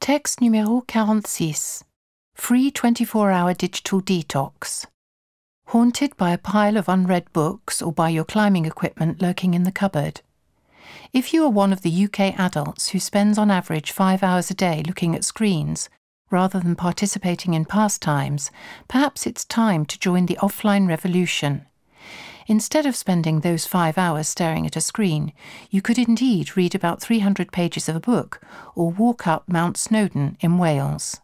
Texte numéro 46. Free 24-hour digital detox. Haunted by a pile of unread books or by your climbing equipment lurking in the cupboard? If you are one of the UK adults who spends on average 5 hours a day looking at screens, rather than participating in pastimes, perhaps it's time to join the offline revolution. Instead of spending those 5 hours staring at a screen, you could indeed read about 300 pages of a book or walk up Mount Snowdon in Wales.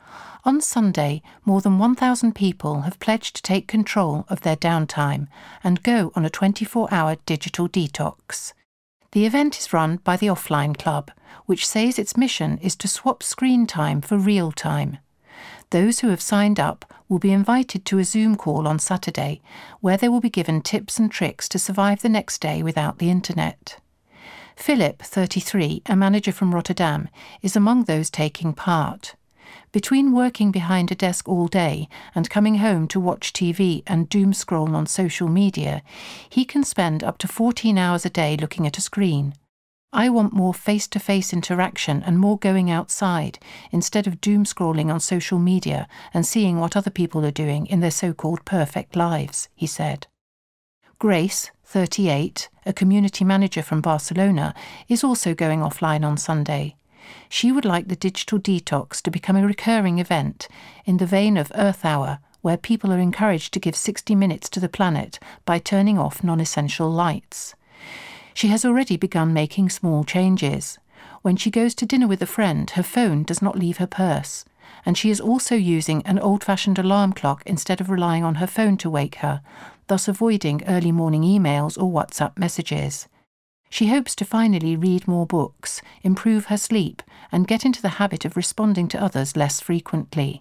On Sunday, more than 1,000 people have pledged to take control of their downtime and go on a 24-hour digital detox. The event is run by the Offline Club, which says its mission is to swap screen time for real time. Those who have signed up will be invited to a Zoom call on Saturday, where they will be given tips and tricks to survive the next day without the internet. Philip, 33, a manager from Rotterdam, is among those taking part. Between working behind a desk all day and coming home to watch TV and doom scroll on social media, he can spend up to 14 hours a day looking at a screen. I want more face-to-face interaction and more going outside, instead of doom scrolling on social media and seeing what other people are doing in their so-called perfect lives, he said. Grace, 38, a community manager from Barcelona, is also going offline on Sunday. She would like the digital detox to become a recurring event, in the vein of Earth Hour, where people are encouraged to give 60 minutes to the planet by turning off non-essential lights. She has already begun making small changes. When she goes to dinner with a friend, her phone does not leave her purse, and she is also using an old-fashioned alarm clock instead of relying on her phone to wake her, thus avoiding early morning emails or WhatsApp messages. She hopes to finally read more books, improve her sleep, and get into the habit of responding to others less frequently.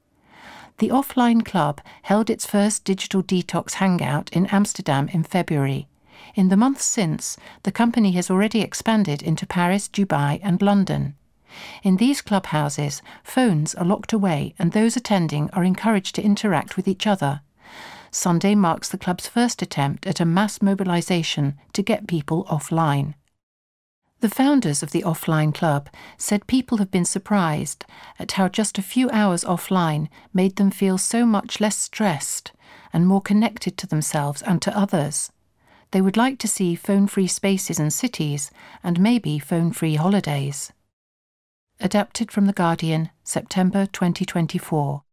The Offline Club held its first digital detox hangout in Amsterdam in February. In the months since, the company has already expanded into Paris, Dubai, and London. In these clubhouses, phones are locked away and those attending are encouraged to interact with each other. Sunday marks the club's first attempt at a mass mobilisation to get people offline. The founders of the Offline Club said people have been surprised at how just a few hours offline made them feel so much less stressed and more connected to themselves and to others. They would like to see phone-free spaces and cities, and maybe phone-free holidays. Adapted from The Guardian, September 2024.